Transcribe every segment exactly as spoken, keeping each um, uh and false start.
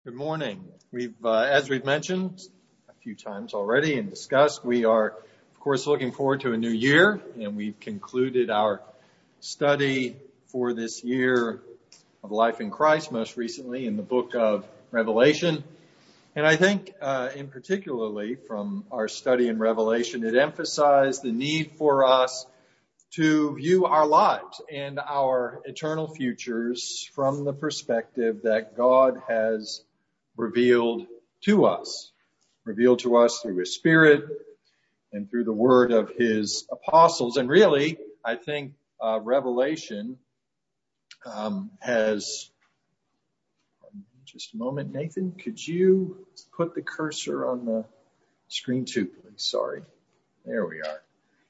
Good morning. We've, uh, as we've mentioned a few times already and discussed, we are, of course, looking forward to a new year, and we've concluded our study for this year of life in Christ, most recently in the book of Revelation. And I think, uh, in particularly from our study in Revelation, it emphasized the need for us to view our lives and our eternal futures from the perspective that God has revealed to us, revealed to us through His Spirit and through the word of His apostles. And really, I think uh, Revelation um, has, just a moment, Nathan, could you put the cursor on the screen too, please? Sorry. There we are.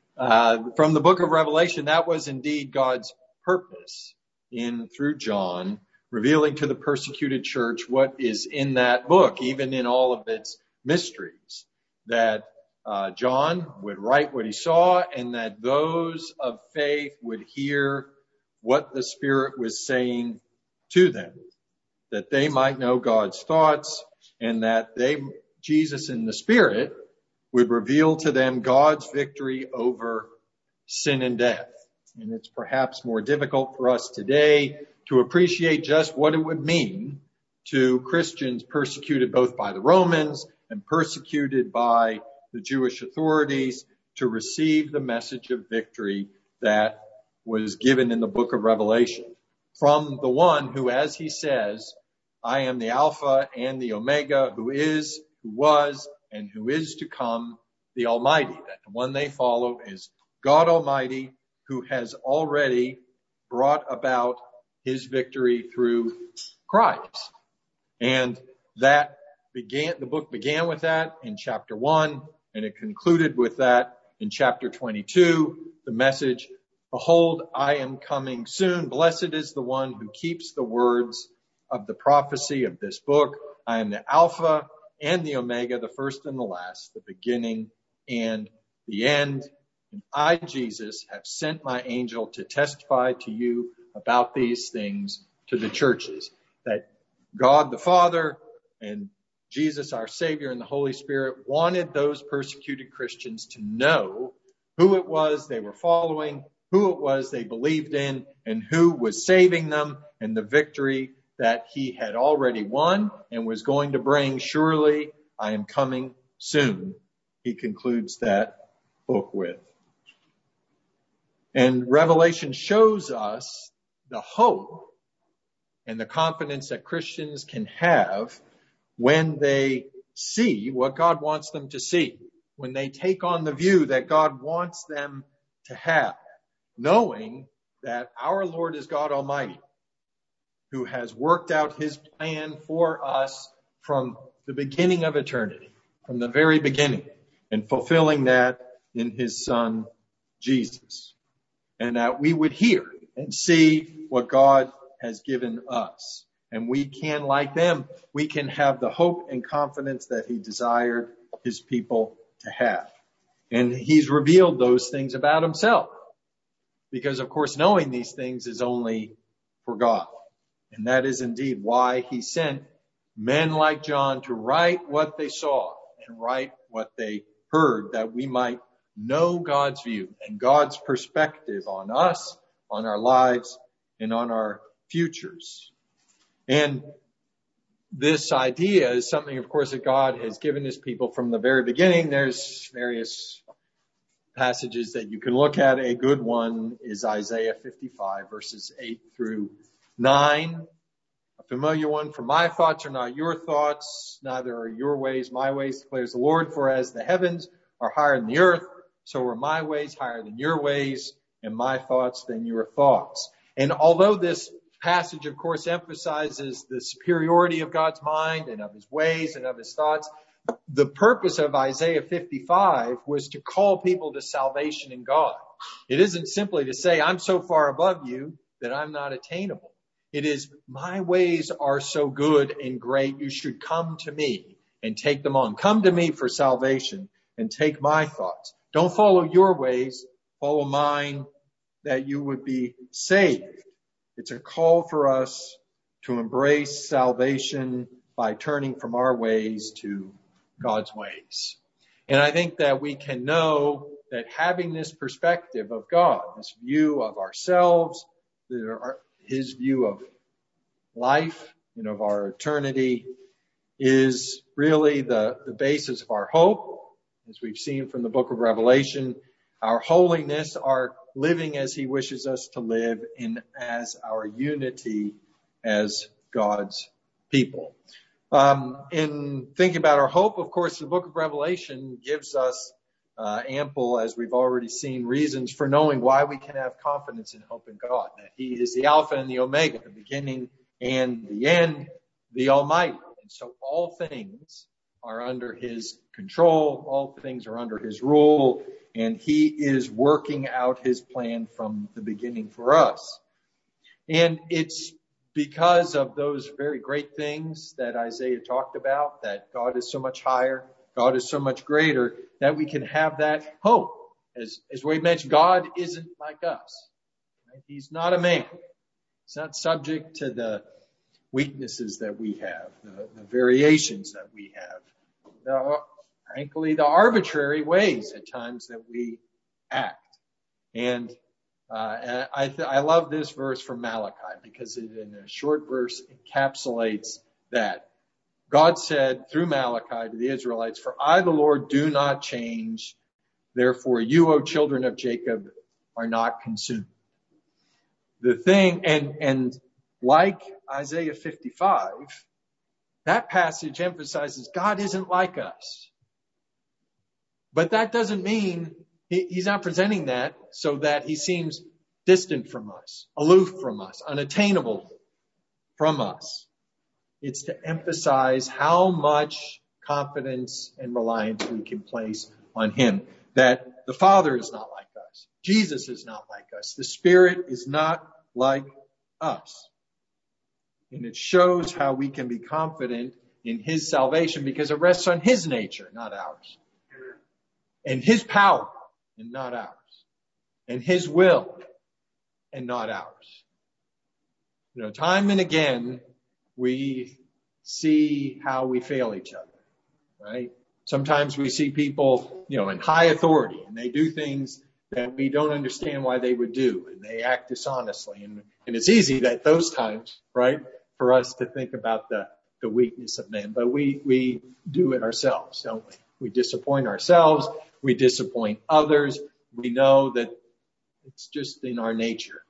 Uh, from the book of Revelation, that was indeed God's purpose in, through John, revealing to the persecuted church what is in that book, even in all of its mysteries, that uh, John would write what he saw and that those of faith would hear what the Spirit was saying to them, that they might know God's thoughts and that they, Jesus in the Spirit, would reveal to them God's victory over sin and death. And it's perhaps more difficult for us today to appreciate just what it would mean to Christians persecuted both by the Romans and persecuted by the Jewish authorities to receive the message of victory that was given in the book of Revelation from the one who, as he says, I am the Alpha and the Omega, who is, who was, and who is to come, the Almighty. That the one they follow is God Almighty, who has already brought about His victory through Christ. And that began, the book began with that in chapter one, and it concluded with that in chapter twenty-two, the message, behold, I am coming soon. Blessed is the one who keeps the words of the prophecy of this book. I am the Alpha and the Omega, the first and the last, the beginning and the end. And I, Jesus, have sent my angel to testify to you about these things to the churches, that God the Father and Jesus our Savior and the Holy Spirit wanted those persecuted Christians to know who it was they were following, who it was they believed in, and who was saving them, and the victory that He had already won and was going to bring. Surely I am coming soon, he concludes that book with. And Revelation shows us the hope and the confidence that Christians can have when they see what God wants them to see, when they take on the view that God wants them to have, knowing that our Lord is God Almighty, who has worked out His plan for us from the beginning of eternity, from the very beginning, and fulfilling that in His Son, Jesus. And that we would hear and see what God has given us. And we can, like them, we can have the hope and confidence that He desired His people to have. And He's revealed those things about Himself. Because, of course, knowing these things is only for God. And that is indeed why He sent men like John to write what they saw and write what they heard, that we might know God's view and God's perspective on us, on our lives, and on our futures. And this idea is something, of course, that God has given His people from the very beginning. There's various passages that you can look at. A good one is Isaiah fifty-five, verses eight through nine. A familiar one, for my thoughts are not your thoughts, neither are your ways my ways, declares the Lord. For as the heavens are higher than the earth, so are my ways higher than your ways, and my thoughts than your thoughts. And although this passage, of course, emphasizes the superiority of God's mind and of His ways and of His thoughts, the purpose of Isaiah fifty-five was to call people to salvation in God. It isn't simply to say, I'm so far above you that I'm not attainable. It is, my ways are so good and great, you should come to me and take them on. Come to me for salvation and take my thoughts. Don't follow your ways, follow mine, that you would be saved. It's a call for us to embrace salvation by turning from our ways to God's ways. And I think that we can know that having this perspective of God, this view of ourselves, his view of life and of our eternity, is really the, the basis of our hope. As we've seen from the book of Revelation, our holiness, our living as he wishes us to live, and as our unity as God's people. Um, in thinking about our hope, of course, the book of Revelation gives us uh, ample, as we've already seen, reasons for knowing why we can have confidence and hope in God, that he is the Alpha and the Omega, the beginning and the end, the Almighty. And so all things are under his control, all things are under his rule, and he is working out his plan from the beginning for us. And it's because of those very great things that Isaiah talked about, that God is so much higher, God is so much greater, that we can have that hope. As, as we mentioned, God isn't like us. Right? He's not a man. He's not subject to the weaknesses that we have, the, the variations that we have, the, frankly, the arbitrary ways at times that we act. And uh, I, th- I love this verse from Malachi because it, in a short verse, encapsulates that. God said through Malachi to the Israelites, "For I, the Lord, do not change. Therefore, you, O children of Jacob, are not consumed." The thing, and, and like Isaiah fifty-five, that passage emphasizes God isn't like us. But that doesn't mean he, he's not presenting that so that he seems distant from us, aloof from us, unattainable from us. It's to emphasize how much confidence and reliance we can place on him. That the Father is not like us. Jesus is not like us. The Spirit is not like us. And it shows how we can be confident in his salvation because it rests on his nature, not ours. And his power, and not ours. And his will, and not ours. You know, time and again, we see how we fail each other, right? Sometimes we see people, you know, in high authority, and they do things that we don't understand why they would do, and they act dishonestly. And, and it's easy at those times, right, for us to think about the, the weakness of men. But we, we do it ourselves, don't we? We disappoint ourselves. We disappoint others. We know that it's just in our nature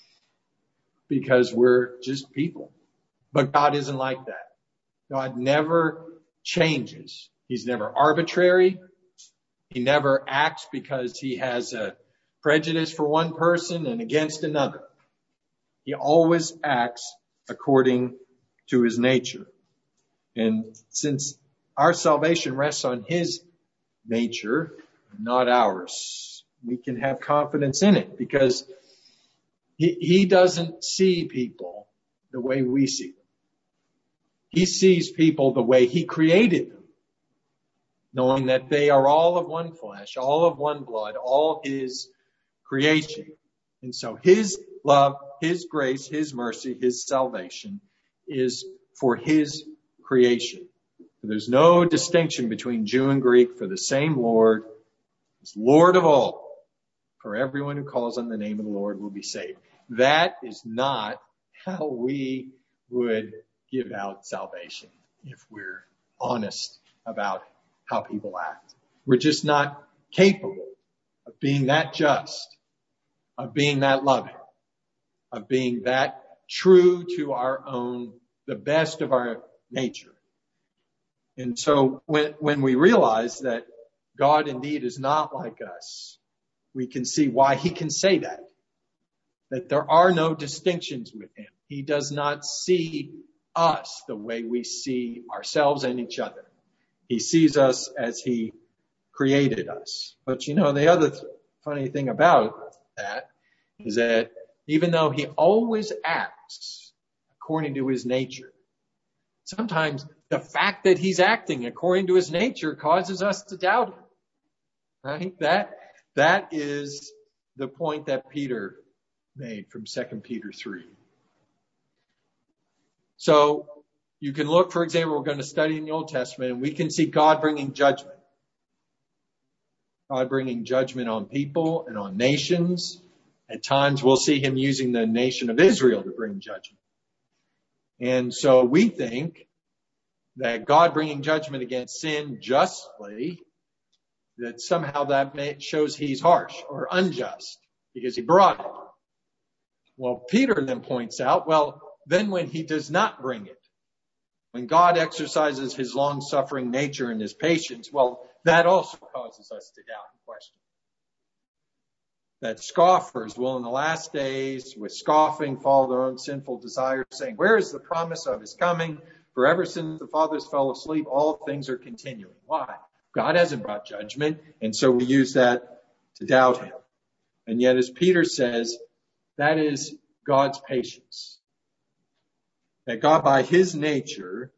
because we're just people. But God isn't like that. God never changes. He's never arbitrary. He never acts because he has a prejudice for one person and against another. He always acts according to his nature. And since our salvation rests on his nature, not ours, we can have confidence in it because he, he doesn't see people the way we see them. He sees people the way he created them, knowing that they are all of one flesh, all of one blood, all his creation. And so his love, his grace, his mercy, his salvation is for his creation. There's no distinction between Jew and Greek, for the same Lord is Lord of all. For everyone who calls on the name of the Lord will be saved. That is not how we would give out salvation if we're honest about how people act. We're just not capable of being that just, of being that loving, of being that true to our own, the best of our nature. And so when, when we realize that God indeed is not like us, we can see why he can say that, that there are no distinctions with him. He does not see us the way we see ourselves and each other. He sees us as he created us. But you know, the other th- funny thing about that is that even though he always acts according to his nature, sometimes the fact that he's acting according to his nature causes us to doubt him. Right? That, that is the point that Peter made from Second Peter three. So you can look, for example, we're going to study in the Old Testament, and we can see God bringing judgment. God bringing judgment on people and on nations. At times we'll see him using the nation of Israel to bring judgment. And so we think that God bringing judgment against sin justly, that somehow that may, shows he's harsh or unjust because he brought it. Well, Peter then points out, well, then when he does not bring it, when God exercises his long-suffering nature and his patience, well, that also causes us to doubt and question. That scoffers will in the last days with scoffing follow their own sinful desires, saying, where is the promise of his coming? For ever since the fathers fell asleep, all things are continuing. Why? God hasn't brought judgment, and so we use that to doubt him. And yet, as Peter says, that is God's patience. That God, by his nature,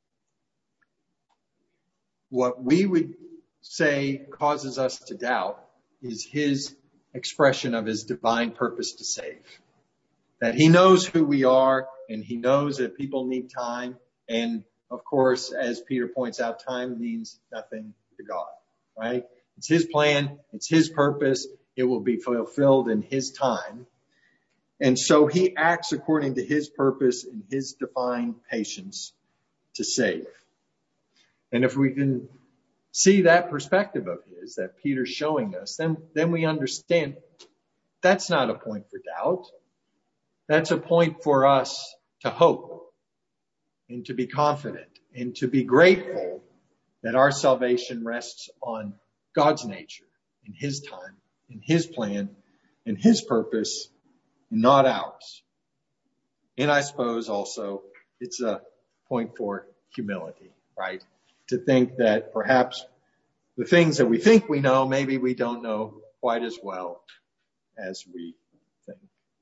what we would say causes us to doubt is his expression of his divine purpose to save. That he knows who we are, and he knows that people need time. And of course, as Peter points out, time means nothing to God, right? It's his plan. It's his purpose. It will be fulfilled in his time. And so he acts according to his purpose and his divine patience to save. And if we can see that perspective of his that Peter's showing us, then, then we understand that's not a point for doubt. That's a point for us to hope and to be confident and to be grateful that our salvation rests on God's nature, in his time, in his plan, in his purpose, and not ours. And I suppose also it's a point for humility, right? To think that perhaps the things that we think we know, maybe we don't know quite as well as we think.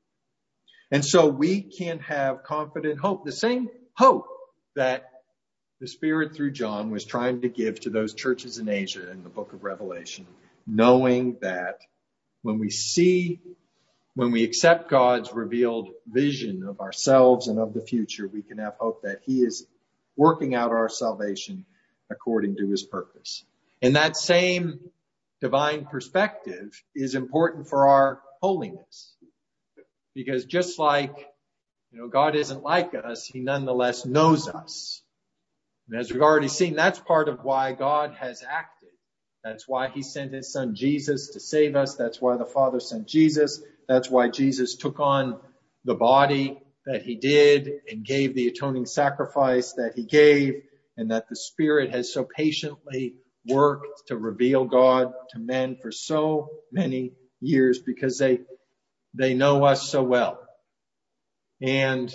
And so we can have confident hope, the same hope that the Spirit through John was trying to give to those churches in Asia in the book of Revelation, knowing that when we see, when we accept God's revealed vision of ourselves and of the future, we can have hope that he is working out our salvation according to his purpose. And that same divine perspective is important for our holiness. Because just like, you know, God isn't like us, he nonetheless knows us. And as we've already seen, that's part of why God has acted. That's why he sent his son Jesus to save us. That's why the Father sent Jesus. That's why Jesus took on the body that he did and gave the atoning sacrifice that he gave, and that the Spirit has so patiently worked to reveal God to men for so many years because they they know us so well. And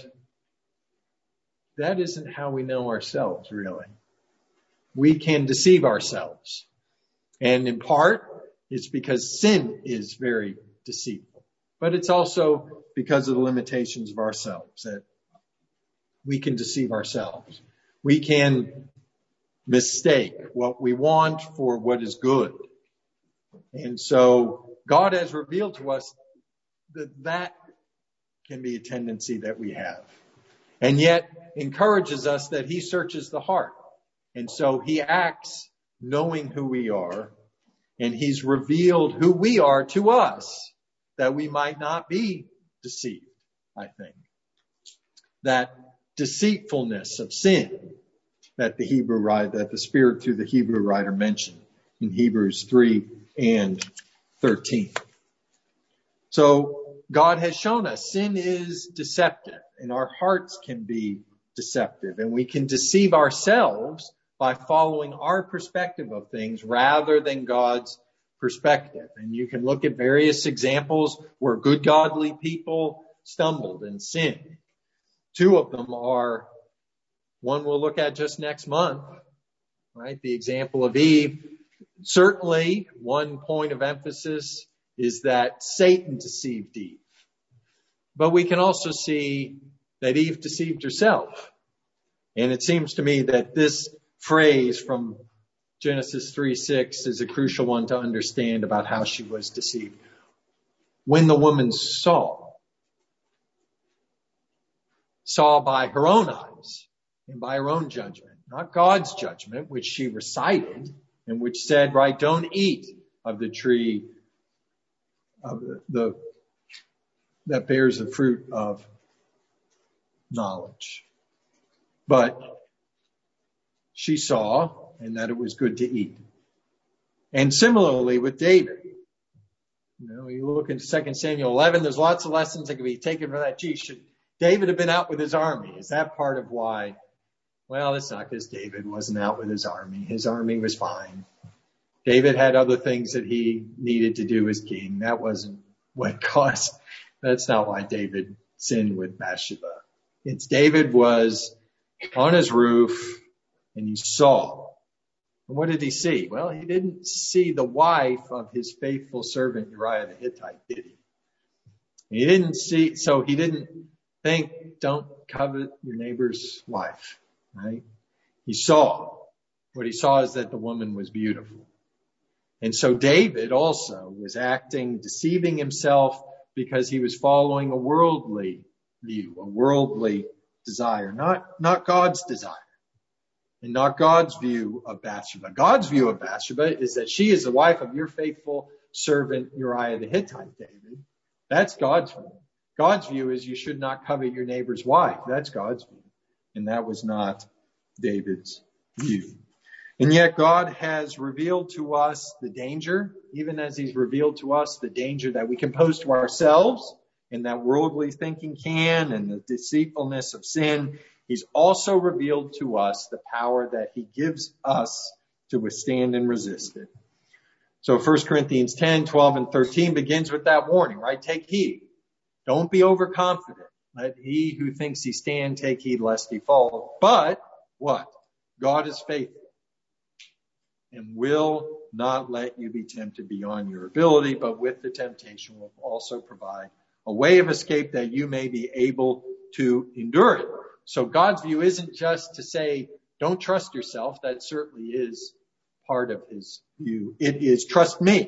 that isn't how we know ourselves, really. We can deceive ourselves. And in part, it's because sin is very deceitful. But it's also because of the limitations of ourselves that we can deceive ourselves. We can mistake what we want for what is good. And so God has revealed to us that that can be a tendency that we have. And yet encourages us that he searches the heart. And so he acts knowing who we are, and he's revealed who we are to us that we might not be deceived, I think. That deceitfulness of sin that the Hebrew writer, that the Spirit through the Hebrew writer mentioned in Hebrews three and thirteen. So God has shown us sin is deceptive, and our hearts can be deceptive, and we can deceive ourselves by following our perspective of things rather than God's perspective. And you can look at various examples where good godly people stumbled and sinned. Two of them are one we'll look at just next month, right? The example of Eve. Certainly, one point of emphasis is that Satan deceived Eve. But we can also see that Eve deceived herself. And it seems to me that this phrase from Genesis three six is a crucial one to understand about how she was deceived. When the woman saw, saw by her own eyes and by her own judgment, not God's judgment, which she recited and which said, right, don't eat of the tree of the, the that bears the fruit of knowledge. But she saw, and that it was good to eat. And similarly with David. You know, you look in Second Samuel eleven, there's lots of lessons that can be taken from that. Gee, should David have been out with his army? Is that part of why? Well, it's not because David wasn't out with his army. His army was fine. David had other things that he needed to do as king. That wasn't what caused, that's not why David sinned with Bathsheba. It's David was on his roof and he saw. And what did he see? Well, he didn't see the wife of his faithful servant Uriah the Hittite, did he? He didn't see, so he didn't think, don't covet your neighbor's wife, right? He saw. What he saw is that the woman was beautiful. And so David also was acting, deceiving himself because he was following a worldly view, a worldly desire, not, not God's desire and not God's view of Bathsheba. God's view of Bathsheba is that she is the wife of your faithful servant Uriah the Hittite, David. That's God's view. God's view is you should not covet your neighbor's wife. That's God's view. And that was not David's view. And yet God has revealed to us the danger, even as he's revealed to us the danger that we can pose to ourselves and that worldly thinking can, and the deceitfulness of sin. He's also revealed to us the power that he gives us to withstand and resist it. So First Corinthians ten, twelve, and thirteen begins with that warning, right? Take heed. Don't be overconfident. Let he who thinks he stand take heed lest he fall. But what? God is faithful and will not let you be tempted beyond your ability, but with the temptation will also provide a way of escape that you may be able to endure it. So God's view isn't just to say, don't trust yourself. That certainly is part of his view. It is trust me.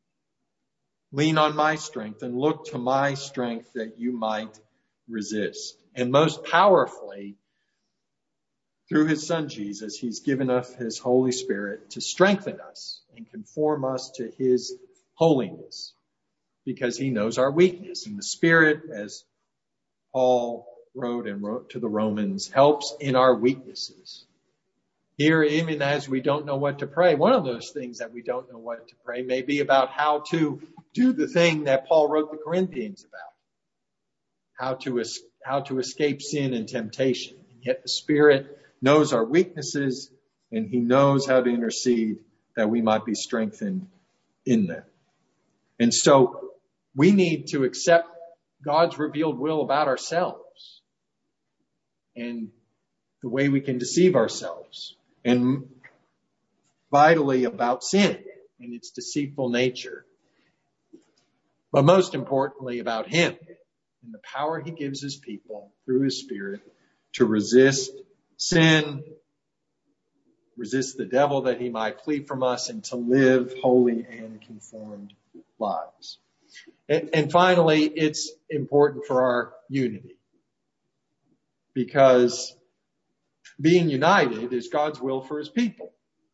Lean on my strength and look to my strength that you might resist. And most powerfully, through his son Jesus, he's given us his Holy Spirit to strengthen us and conform us to his holiness, because he knows our weakness. And the Spirit, as Paul wrote and wrote to the Romans, helps in our weaknesses. Here, even as we don't know what to pray, one of those things that we don't know what to pray may be about how to do the thing that Paul wrote the Corinthians about, how to, how to escape sin and temptation. And yet the Spirit knows our weaknesses, and he knows how to intercede that we might be strengthened in them. And so we need to accept God's revealed will about ourselves and the way we can deceive ourselves, and vitally about sin and its deceitful nature. But most importantly about him and the power he gives his people through his Spirit to resist sin, resist the devil that he might flee from us, and to live holy and conformed lives. And, and finally, it's important for our unity, because being united is God's will for his people.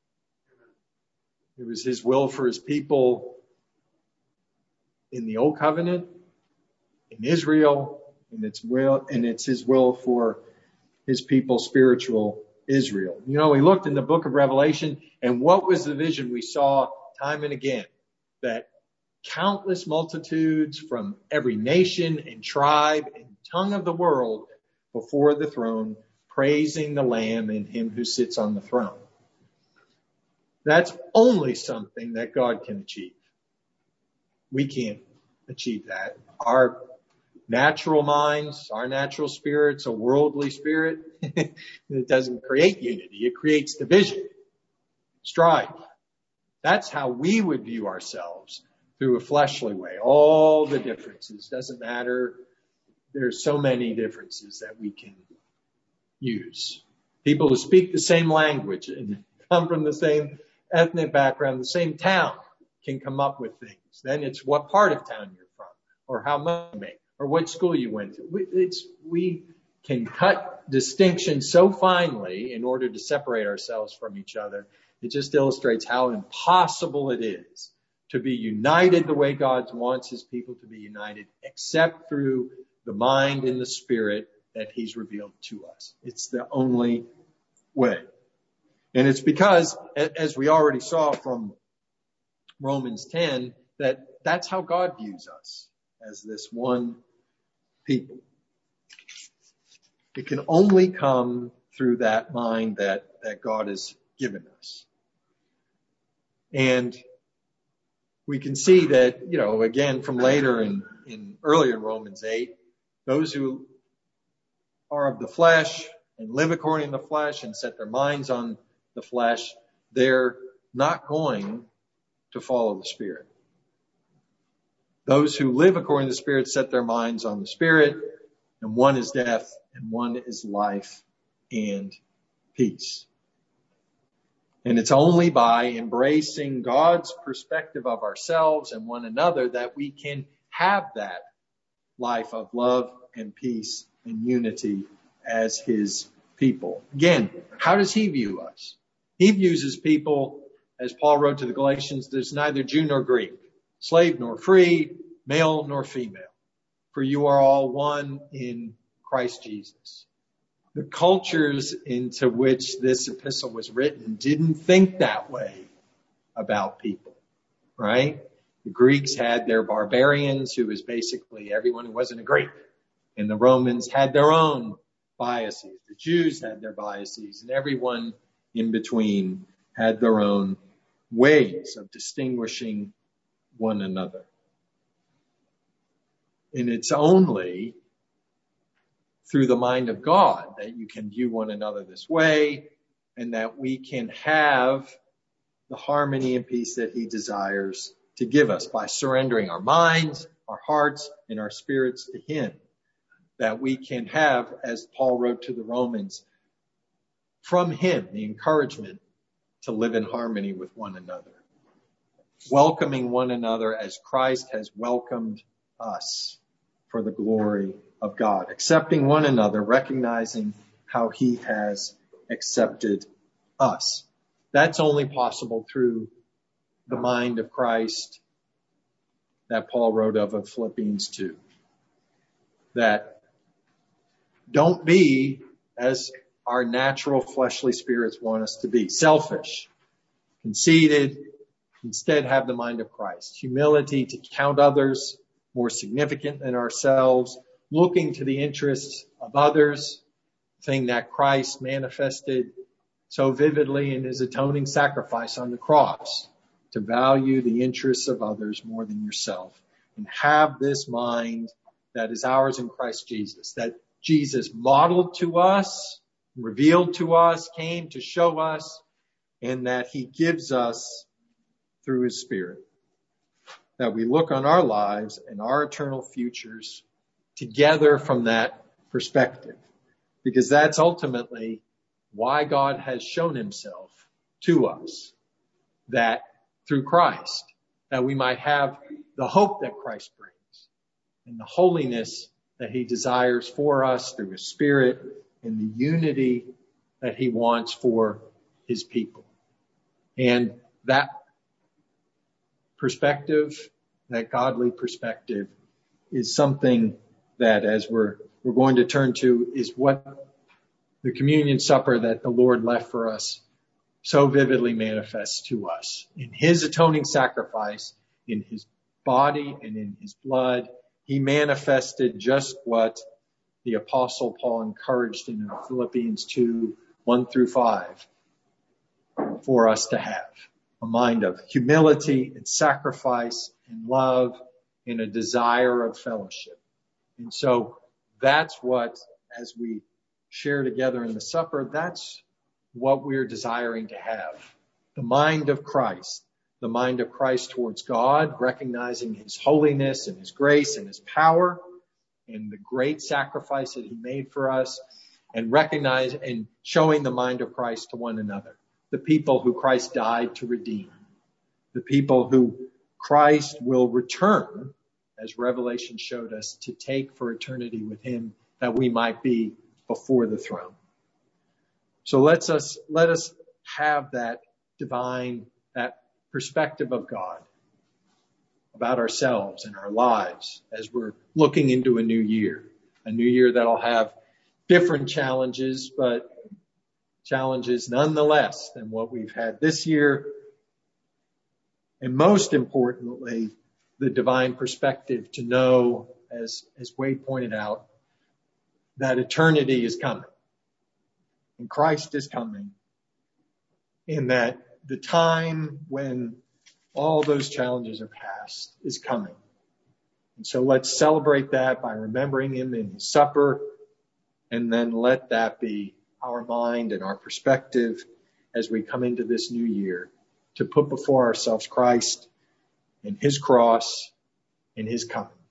It was his will for his people in the Old Covenant, in Israel, and it's will, and it's his will for his people, spiritual Israel. You know, we looked in the book of Revelation, and what was the vision we saw time and again? That countless multitudes from every nation and tribe and tongue of the world before the throne, praising the Lamb and him who sits on the throne. That's only something that God can achieve. We can't achieve that. Our natural minds, our natural spirits, a worldly spirit, it doesn't create unity. It creates division, strife. That's how we would view ourselves, through a fleshly way. All the differences, doesn't matter. There's so many differences that we can use. People who speak the same language and come from the same ethnic background, the same town, can come up with things. Then it's what part of town you're from, or how much you make, or what school you went to. It's, we can cut distinctions so finely in order to separate ourselves from each other. It just illustrates how impossible it is to be united the way God wants his people to be united, except through the mind and the spirit that he's revealed to us. It's the only way. And it's because, as we already saw from Romans ten, that that's how God views us, as this one people. It can only come through that mind that, that God has given us. And we can see that, you know, again, from later in, in earlier in Romans eight, those who are of the flesh and live according to the flesh and set their minds on the flesh, they're not going to follow the Spirit. Those who live according to the Spirit set their minds on the Spirit, and one is death and one is life and peace. And it's only by embracing God's perspective of ourselves and one another that we can have that life of love and peace and unity as his people. Again, how does he view us? He views his people, as Paul wrote to the Galatians, there's neither Jew nor Greek, slave nor free, male nor female, for you are all one in Christ Jesus. The cultures into which this epistle was written didn't think that way about people, right? The Greeks had their barbarians, who was basically everyone who wasn't a Greek. And the Romans had their own biases. The Jews had their biases, and everyone in between had their own ways of distinguishing one another. And it's only through the mind of God that you can view one another this way, and that we can have the harmony and peace that he desires to give us by surrendering our minds, our hearts, and our spirits to him. That we can have, as Paul wrote to the Romans, from him the encouragement to live in harmony with one another. Welcoming one another as Christ has welcomed us for the glory of God. Accepting one another, recognizing how he has accepted us. That's only possible through the mind of Christ that Paul wrote of in Philippians two. That don't be as our natural fleshly spirits want us to be. Selfish, conceited. Instead, have the mind of Christ. Humility to count others more significant than ourselves. Looking to the interests of others. Thing that Christ manifested so vividly in his atoning sacrifice on the cross. To value the interests of others more than yourself. And have this mind that is ours in Christ Jesus. That Jesus modeled to us, revealed to us, came to show us, and that he gives us through his Spirit. That we look on our lives and our eternal futures together from that perspective. Because that's ultimately why God has shown himself to us. That through Christ, that we might have the hope that Christ brings and the holiness that he desires for us through his Spirit and the unity that he wants for his people. And that perspective, that godly perspective, is something that, as we're we're going to turn to, is what the communion supper that the Lord left for us so vividly manifests to us. In his atoning sacrifice, in his body and in his blood, he manifested just what the Apostle Paul encouraged in Philippians two, one through five, for us to have. A mind of humility and sacrifice and love and a desire of fellowship. And so that's what, as we share together in the supper, that's what we're desiring to have. The mind of Christ. The mind of Christ towards God, recognizing his holiness and his grace and his power and the great sacrifice that he made for us, and recognize and showing the mind of Christ to one another. The people who Christ died to redeem. The people who Christ will return, as Revelation showed us, to take for eternity with him, that we might be before the throne. So let's us, let us have that divine, that perspective of God about ourselves and our lives as we're looking into a new year, a new year that'll have different challenges, but challenges nonetheless than what we've had this year. And most importantly, the divine perspective to know, as, as Wade pointed out, that eternity is coming and Christ is coming, and that the time when all those challenges are past is coming. And so let's celebrate that by remembering him in his supper, and then let that be our mind and our perspective as we come into this new year, to put before ourselves Christ and his cross and his coming.